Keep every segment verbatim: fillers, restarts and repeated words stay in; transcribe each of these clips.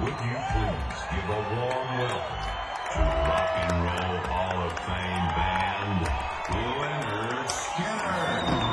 Would you please give a warm welcome to Rock and Roll Hall of Fame band, Lynyrd Skynyrd.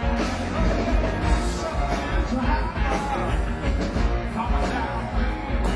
Coming down.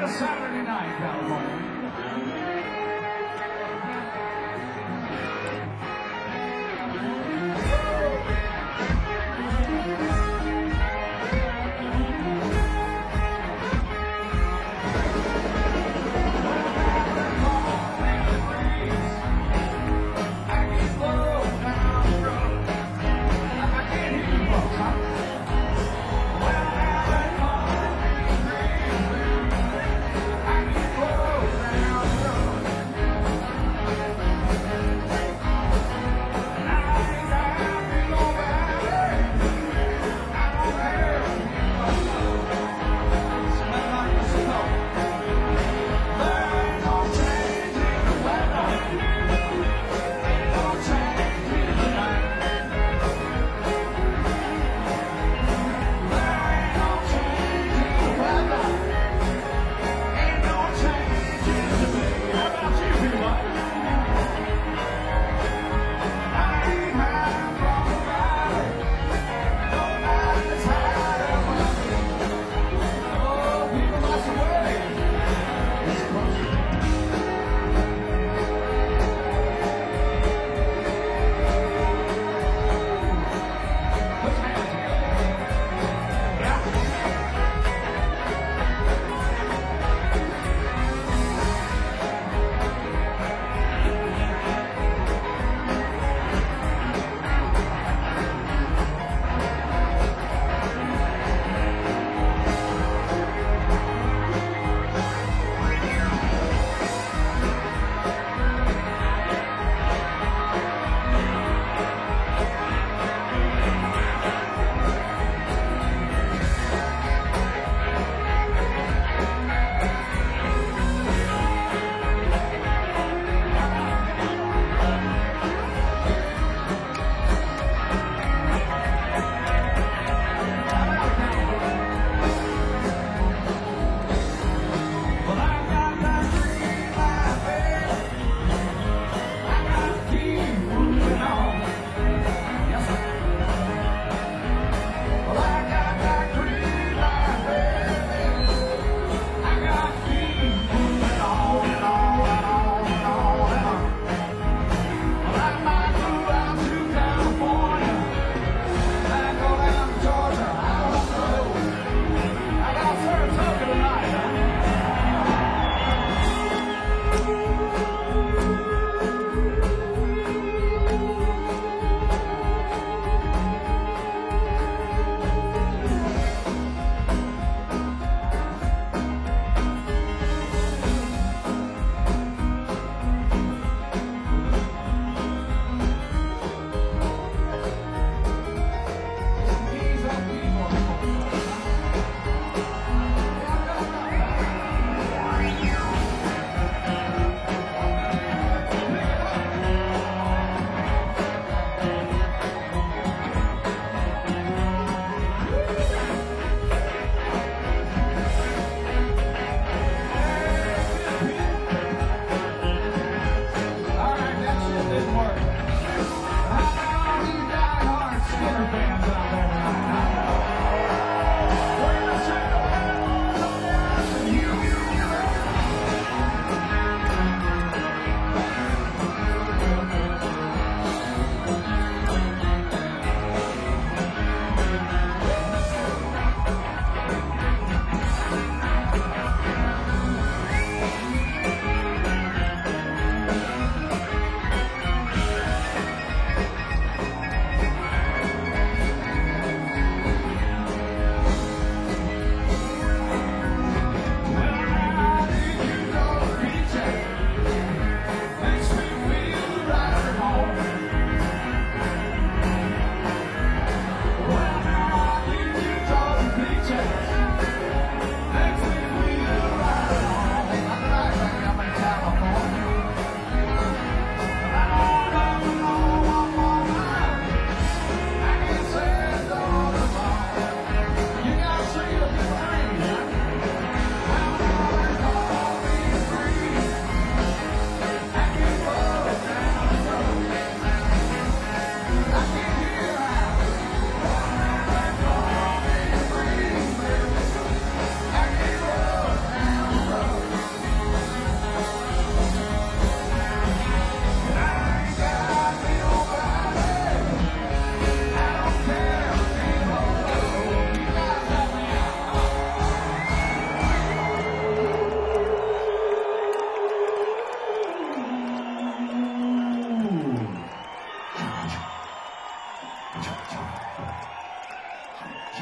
Saturday night, California.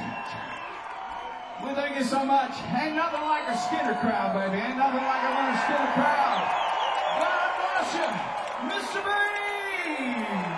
We thank you so much. Ain't nothing like a Skinner crowd, baby. Ain't nothing like a Leonard Skinner crowd. God bless you, Mister Breeze.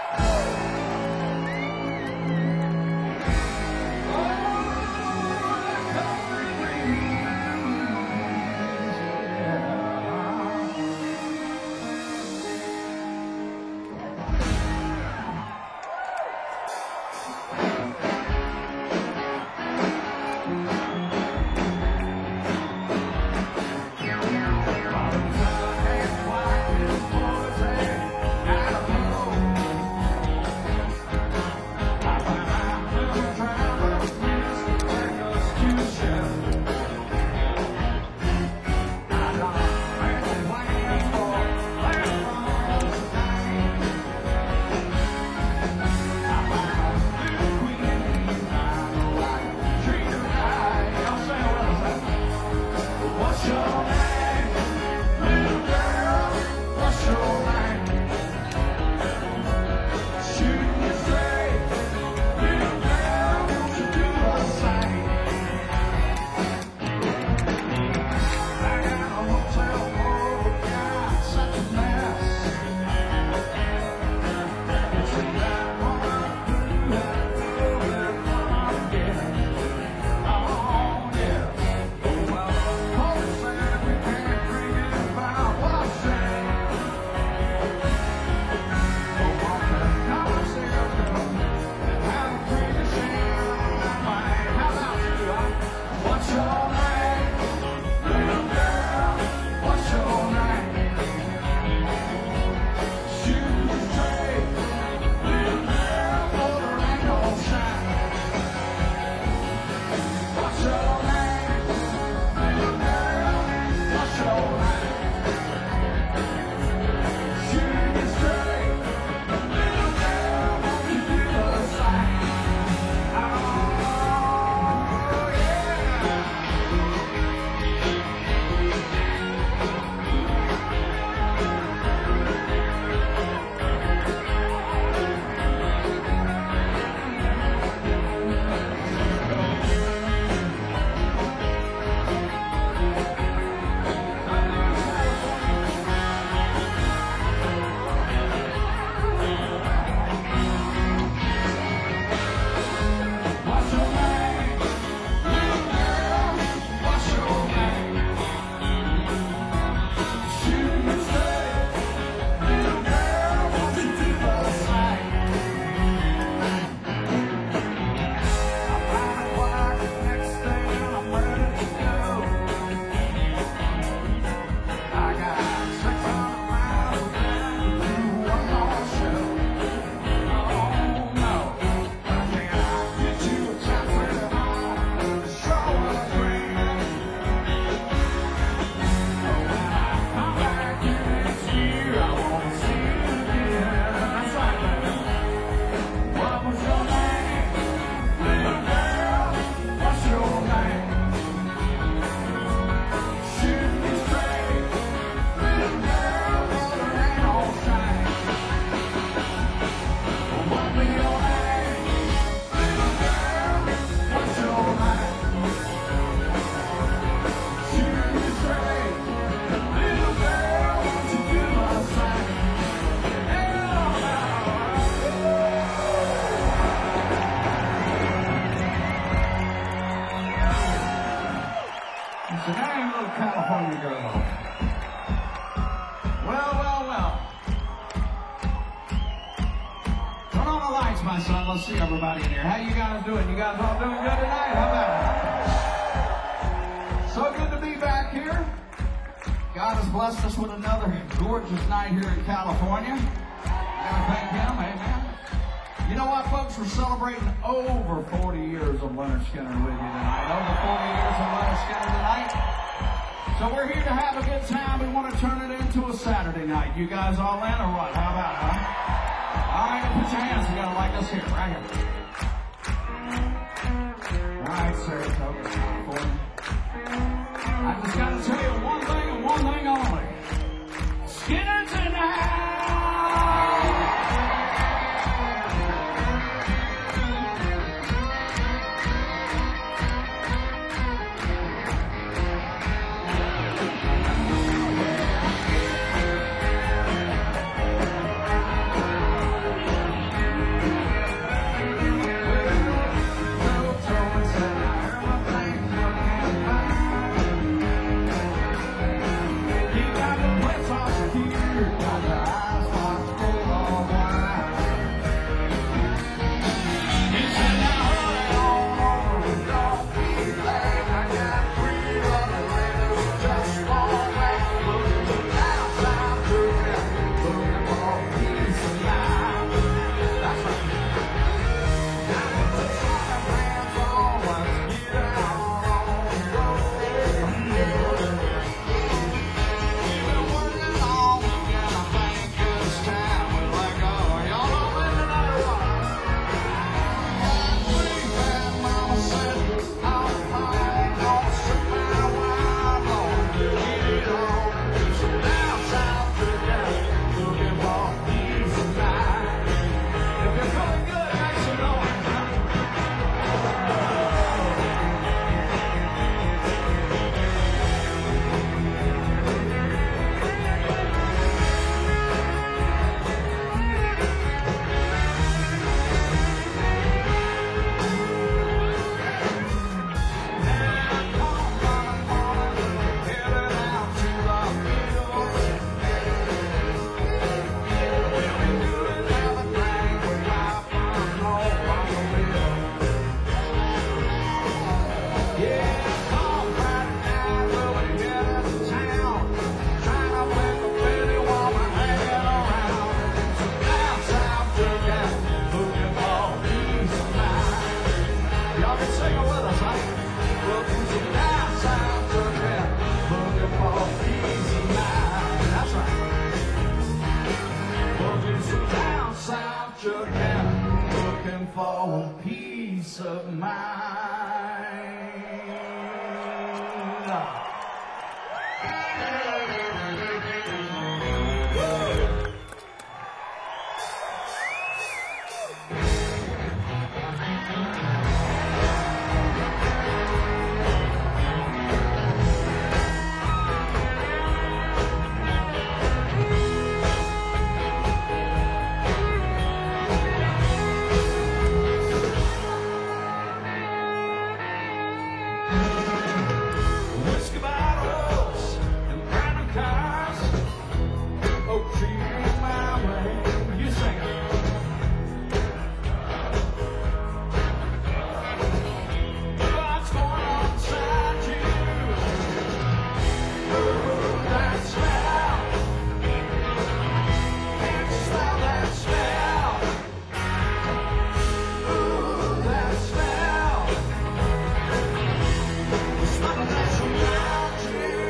So now you're a little California girl. Well, well, well. Turn on the lights, my son. Let's see everybody in here. How you guys doing? You guys all doing good tonight? How about it? So good to be back here. God has blessed us with another gorgeous night here in California. I gotta thank him, amen. You know what, folks? We're celebrating over forty years of Leonard Skinner with you tonight. Over forty years of Leonard Skinner tonight. So we're here to have a good time. We want to turn it into a Saturday night. You guys all in or what? How about it, huh? All right, put your hands together like this here, right here. All right, Saratoga, California. I just got to tell you one thing and one thing only. Skinner tonight! Yeah, come Friday night, we'll be headed to town. Trying to make a pretty woman hanging around. So down south drinking, looking for peace of mind. Y'all can sing it with us, huh? Looking so down south drinking, looking for peace of mind. That's right. Looking so down south drinking, looking for peace of mind. Whiskey bottles and brand new cars. Oh, treat me my way. You sing it. What's going on inside you? Ooh, that smell. Can't you smell that smell? Ooh, that smell. The smell that's around you.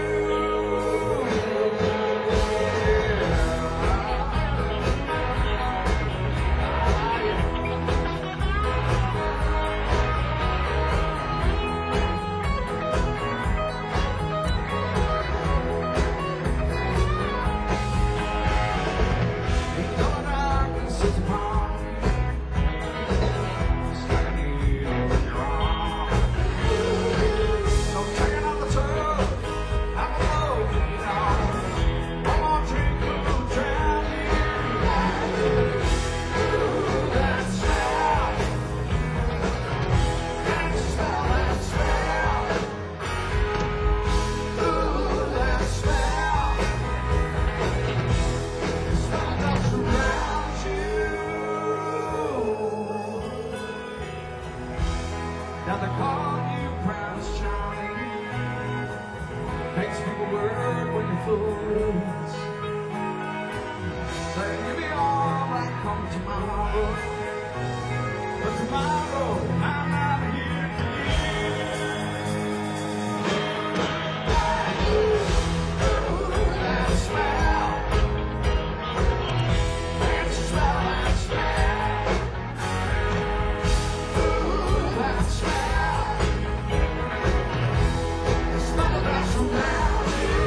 Now they call you Prince Charming. Makes people work when you're fools. Say you'll be all right come tomorrow. But tomorrow I'm not here for you. Ooh, that smell. Can't you smell that smell? Ooh, that smell. The smell that's around you.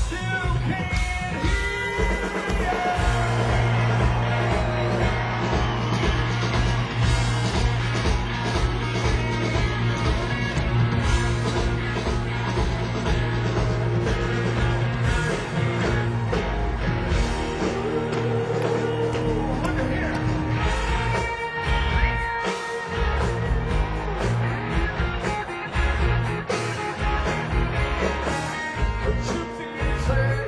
still can't hear ya. Look at here. Shoot the easy.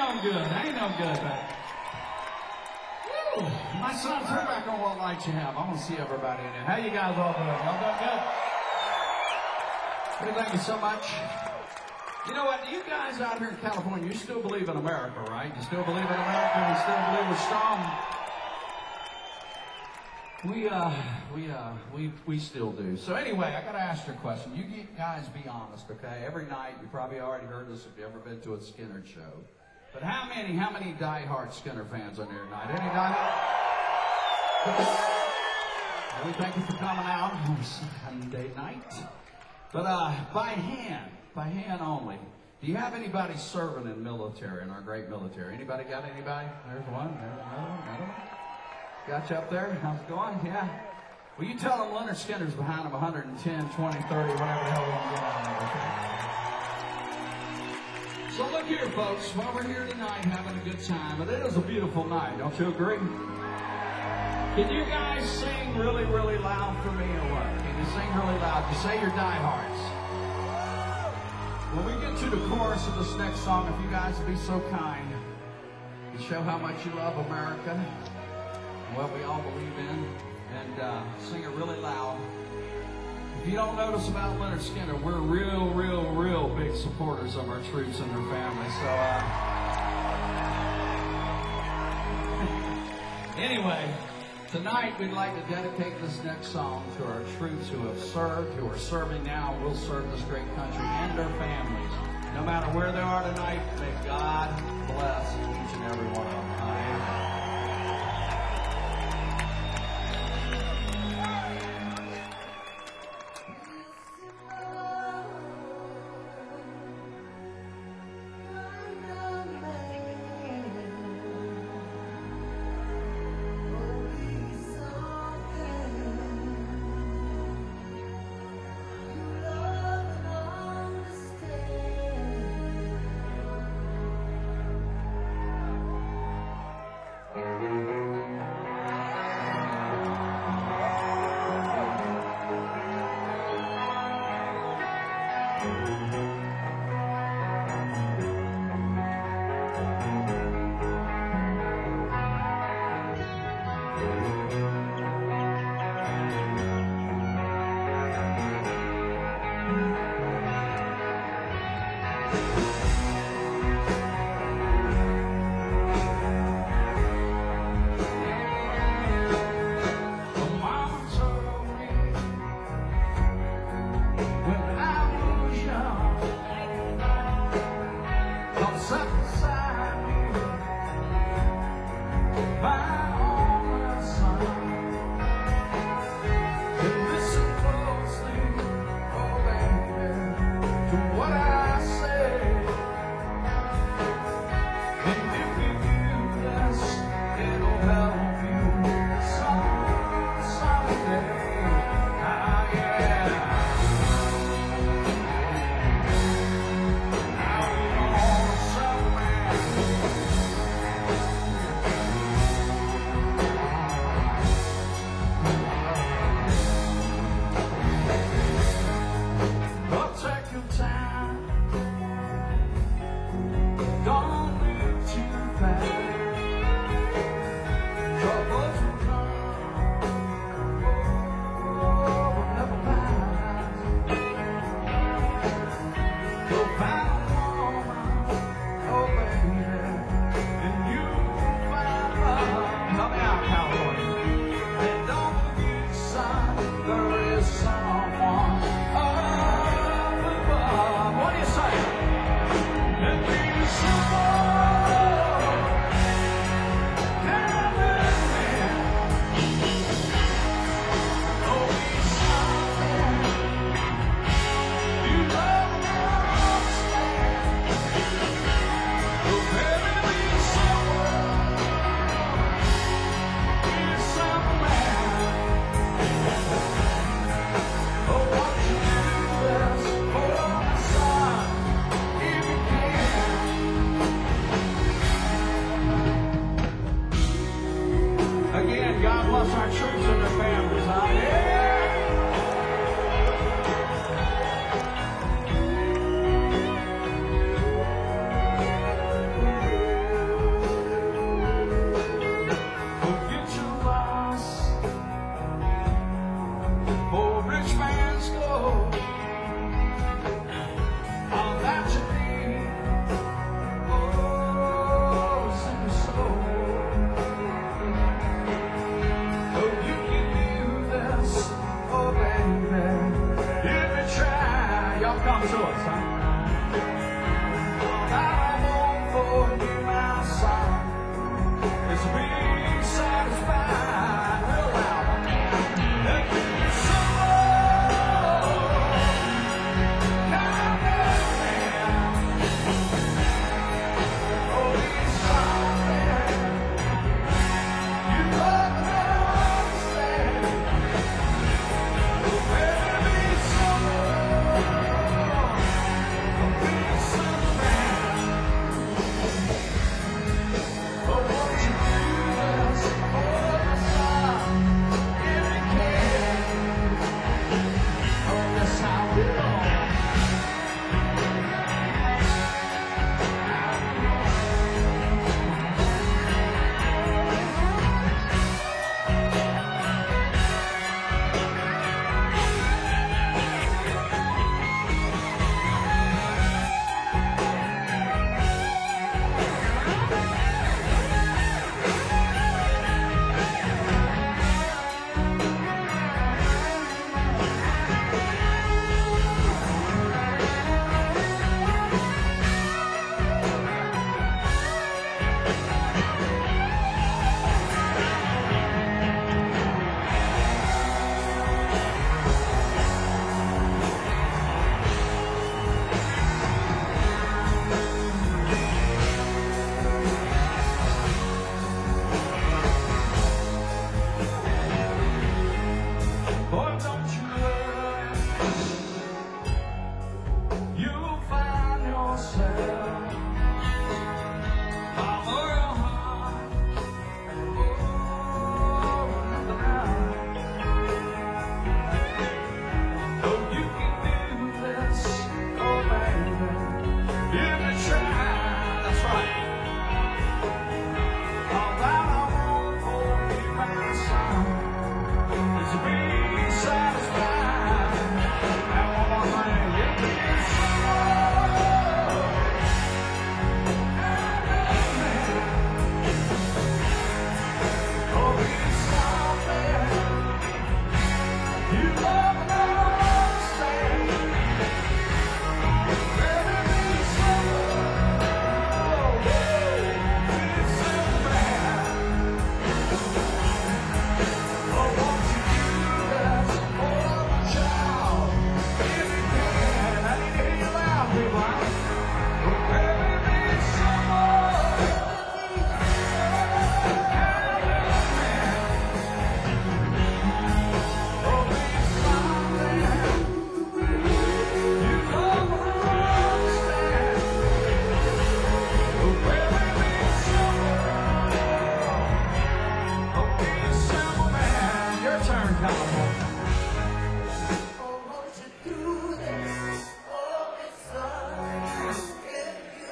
no good. Ain't no good, man. Woo. My son, turn back on what lights you have. I want to see everybody in there. How you guys all doing? Y'all doing good? Well, thank you so much. You know what? You guys out here in California, you still believe in America, right? You still believe in America? You still believe we're strong? We, uh, we, uh, we, we still do. So anyway, I gotta ask you a question. You guys be honest, okay? Every night, you probably already heard this if you've ever been to a Skinner show. But how many, how many diehard Skinner fans are there tonight? Any diehard? Well, we thank you for coming out on Sunday night. But, uh, by hand, by hand only. Do you have anybody serving in military, in our great military? Anybody got anybody? There's one, there's another one, another one. Got you up there? How's it going? Yeah. Well, you tell them Leonard Skinner's behind them one hundred ten, twenty, thirty, whatever the hell we want to get on there, okay? So look here, folks. While we're here tonight having a good time, and it is a beautiful night, don't you agree? Can you guys sing really, really loud for me or what? Can you sing really loud? You say your diehards. When we get to the chorus of this next song, if you guys would be so kind to show how much you love America, what we all believe in, and uh, sing it really loud. If you don't notice about Leonard Skinner, we're real, real, real big supporters of our troops and their families. So, uh, anyway, tonight we'd like to dedicate this next song to our troops who have served, who are serving now, and will serve this great country and their families. No matter where they are tonight, may God bless each and every one of them. Amen. What I say yourself. Follow your heart. Oh, now. Oh, you can do this. Oh, baby. Give it a try. That's right. All that I want for you, my son, is to be satisfied. And one more thing, give me some oh, be something you love and understand. Baby, be something, oh, be something. Oh, won't you do that for a child? If you can, I need to hear you loud, people. Oh, baby, be someone. Oh, be something you love and understand. Oh, baby, be someone. Oh, be a simple man. Your turn, California. Oh, won't you do this for me, son? If you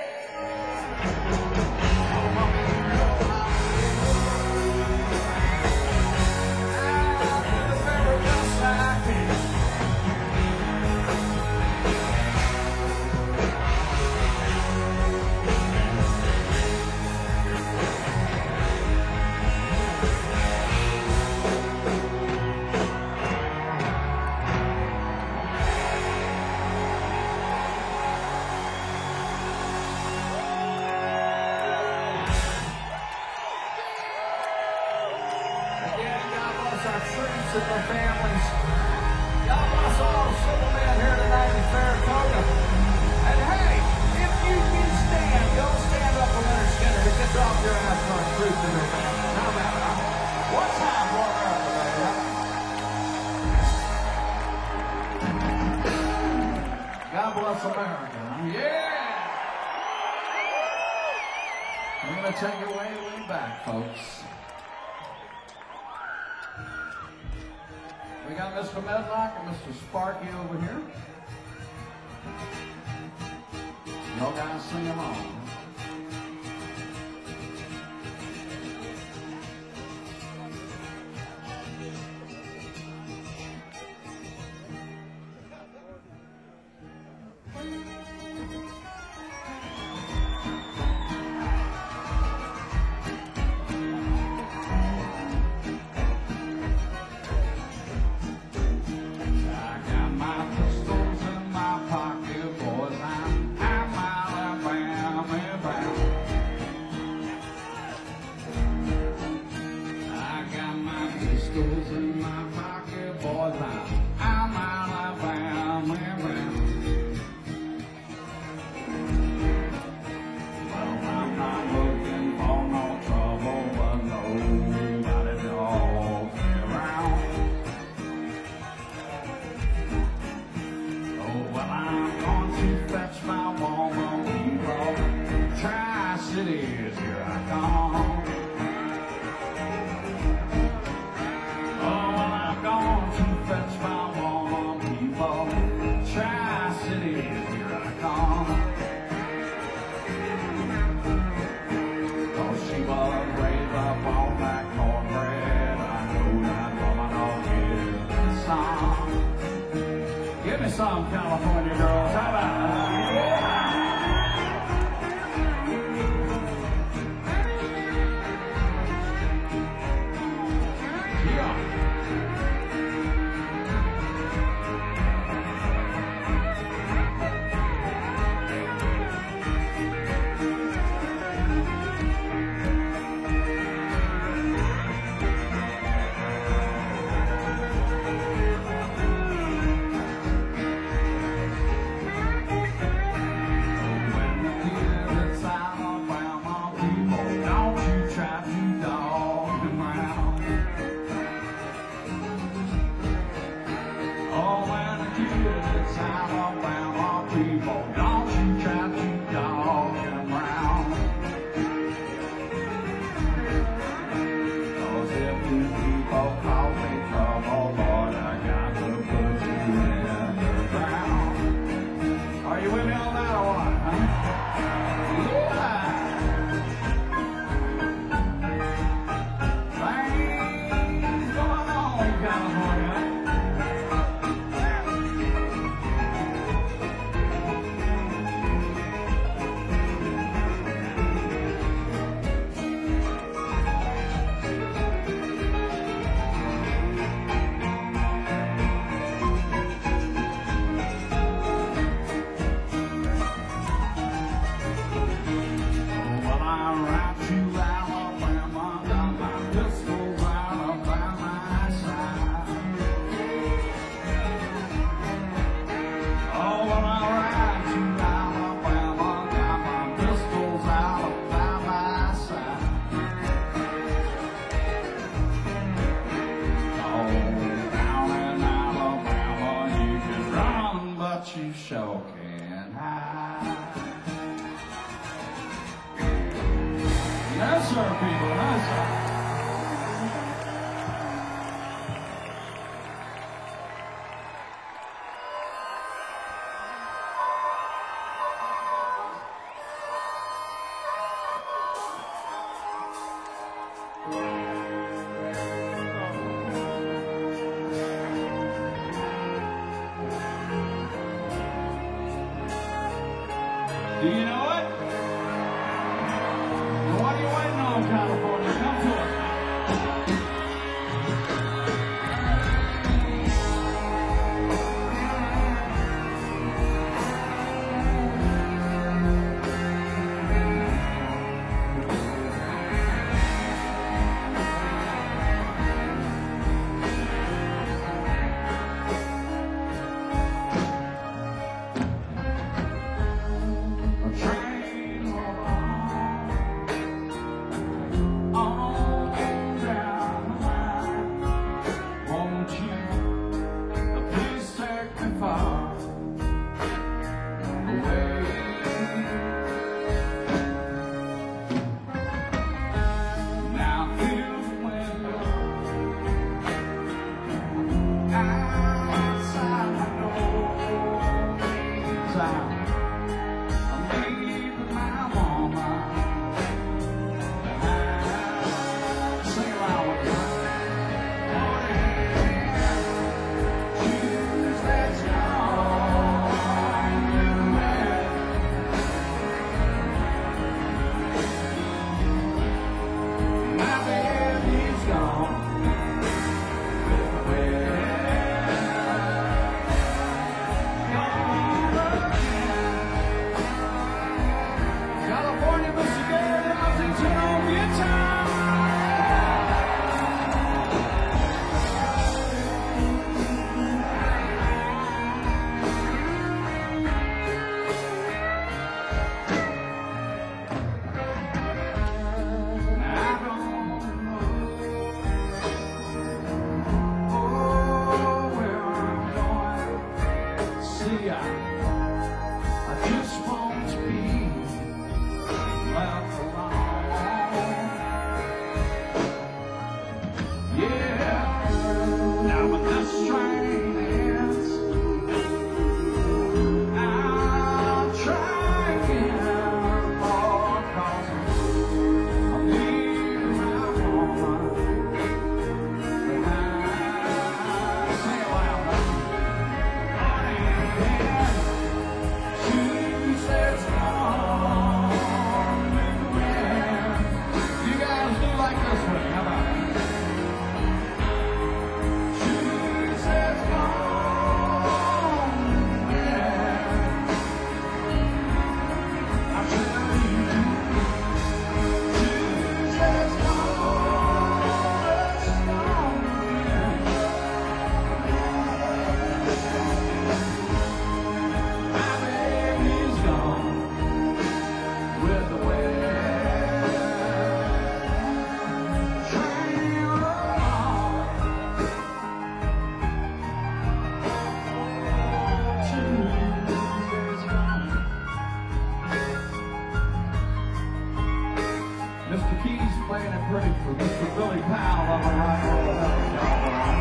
I'll do the very best I can. Again, God bless our troops and their families. God bless all the civil men here tonight in Saratoga. And hey, if you can stand, don't stand up for Leonard Skinner. He gets off your ass for our troops and their families. How about it? Huh? One time for America, baby. Huh? God bless America. Huh? Yeah! I'm going to take it way, way back, folks. We got Mister Medlock and Mister Sparky over here. Y'all guys sing along. I got my pistols in my pocket, boys. I'm, I'm Alabama bound. I got my pistols in my pocket, boys. I'm, I'm Alabama bound. Well, I'm not looking for no trouble, but nobody draws me around. Oh, well, I'm going to fetch my woman, people. Tri-Cities, here I come. Oh, well, I'm going to fetch my woman, people. Tri-Cities, here I come. Oh, she was raised up on that cornbread. I know that woman will give me some. Give me some, California girls. How about that? Yeah. huh? Yeah. Things going on, California. Well, I ride to Alabama, got my pistols out by my side. Oh, when I ride to Alabama, got my pistols out by my side. Oh, down in Alabama, you can run, but you sure can't hide. No, sir, people, no, sir. Do you know it? Well, what are you waiting on, California? Come to us. A train roll on, on down the line. Won't you please take me far away? Now here's the window outside my door. Means I'm leaving my woman behind. Sing along with me. Choose that strong man. My baby's gone with the wind. Gone again. California, Mister Gary Ellington on guitar. I don't know, oh, where I'm going. See, I, I just want to be left alone. Yeah, now when this train ends, I'll try again, Lord, 'cause I'm leaving my woman behind. Sing it loud, huh? She says, "Come with the wind." You guys do like this one, how about it? She says, "Come with the wind." I tell you, she says, "Come with the wind." My baby's gone with the wind. Train roll on. Tuesday's gone. Mister Keys playing it pretty for Mister Billy Powell on the rock and roll helicopter.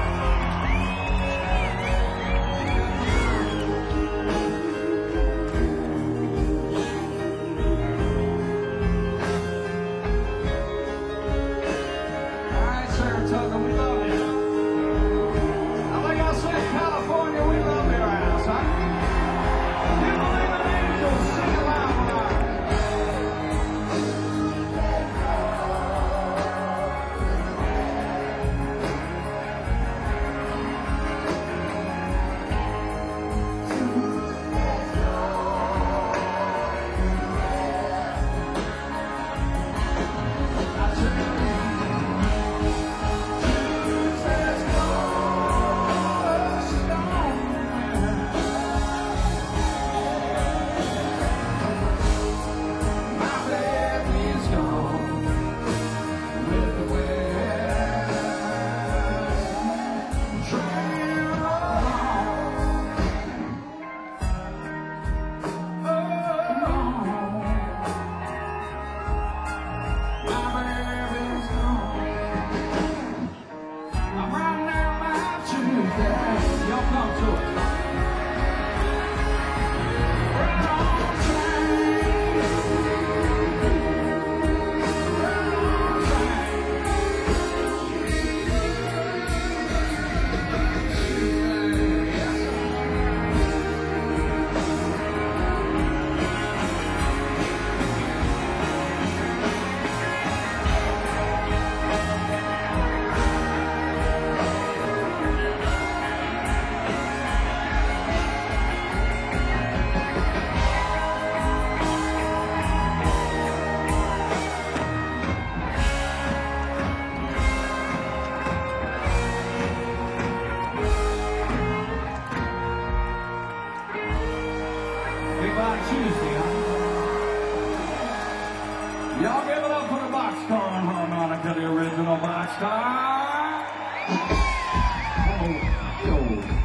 Y'all give it up for the Boxcar on harmonica, the original Boxcar. Oh, yo.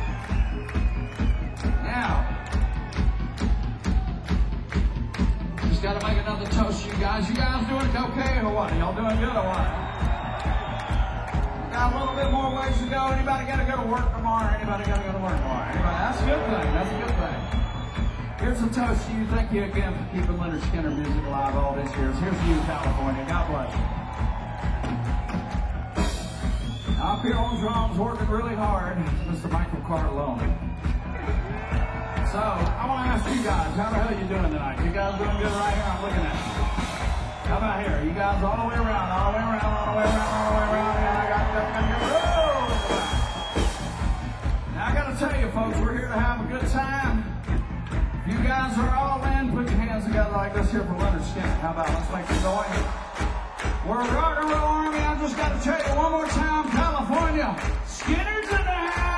Now, just got to make another toast, you guys. You guys doing okay or what? Y'all doing good or what? Got a little bit more ways to go. Anybody got to go to work tomorrow? Anybody got to go to work tomorrow? Anybody? That's a good thing. That's a good thing. Here's a toast to you. Thank you again for keeping Leonard Skinner music alive all these years. Here's to you, California. God bless you. Now, up here on drums, working really hard, Mister Michael Carlone. So, I want to ask you guys, how the hell are you doing tonight? You guys doing good right here? I'm looking at you. How about here? You guys all the way around, all the way around, all the way around, all the way around. Yeah, I got that. Now, I got to tell you, folks, we're here to have a good time. If you guys are all in, put your hands together like this here for Leonard Skinner. How about let's make some noise? We're a rock and roll army. I just got to tell you one more time, California, Skinner's in the house.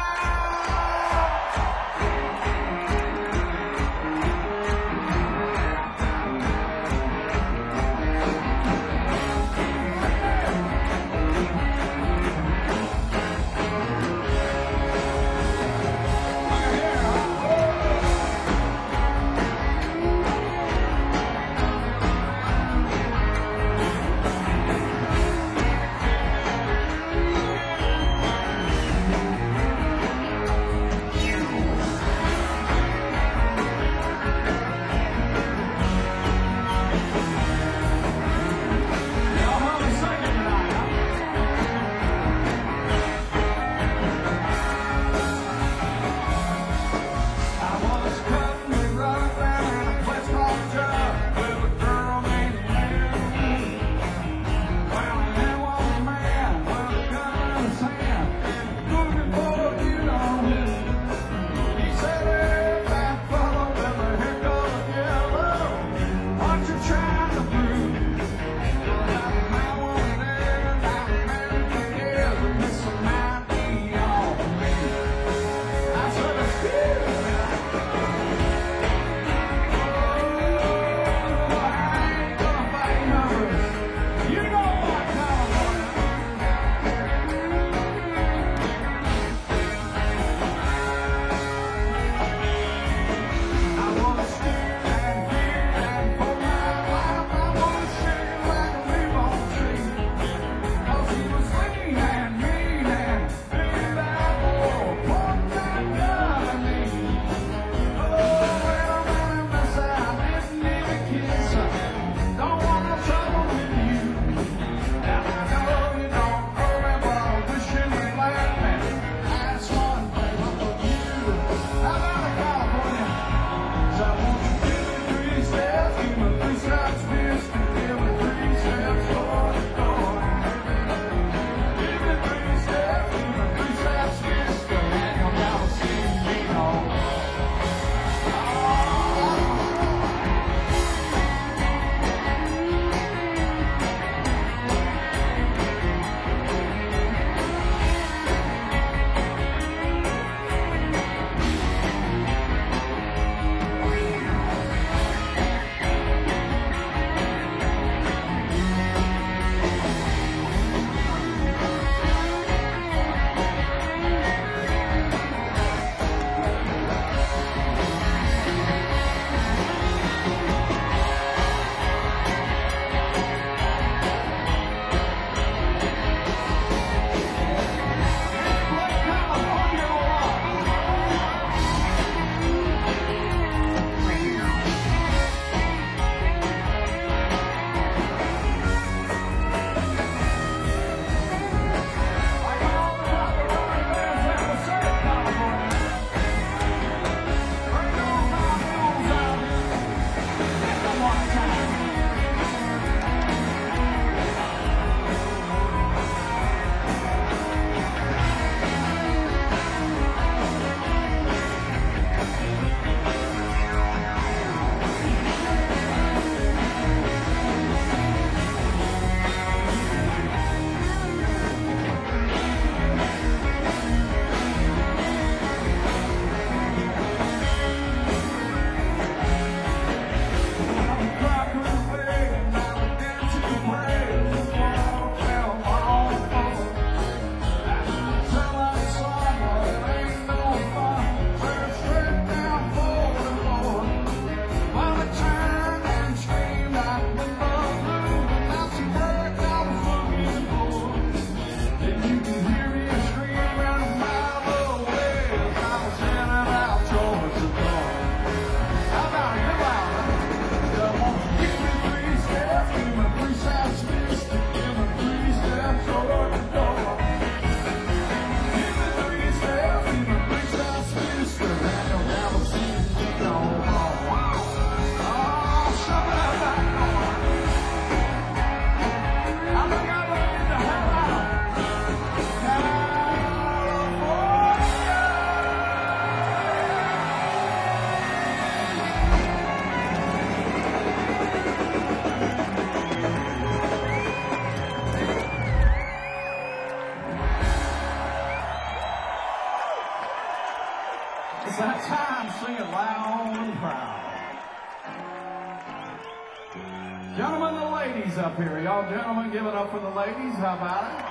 Gentlemen, the ladies up here. Y'all gentlemen, give it up for the ladies. How about it?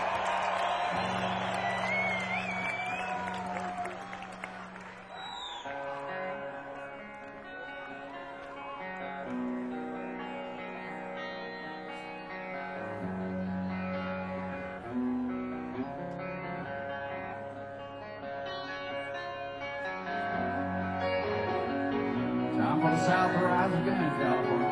Time for the South to rise again, California.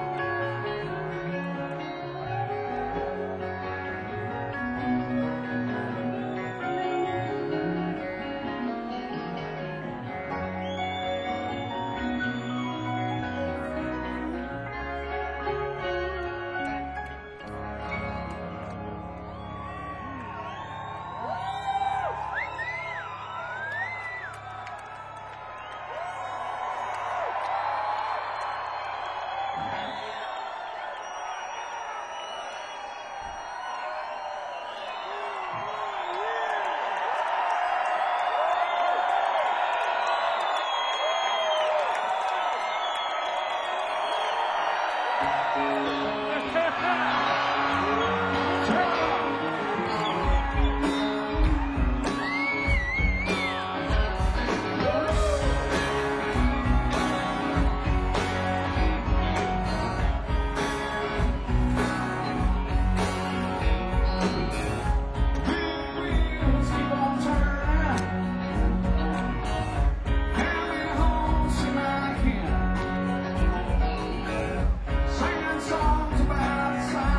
Singing songs about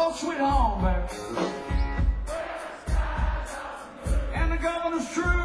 home sweet home, baby. And the governor's true.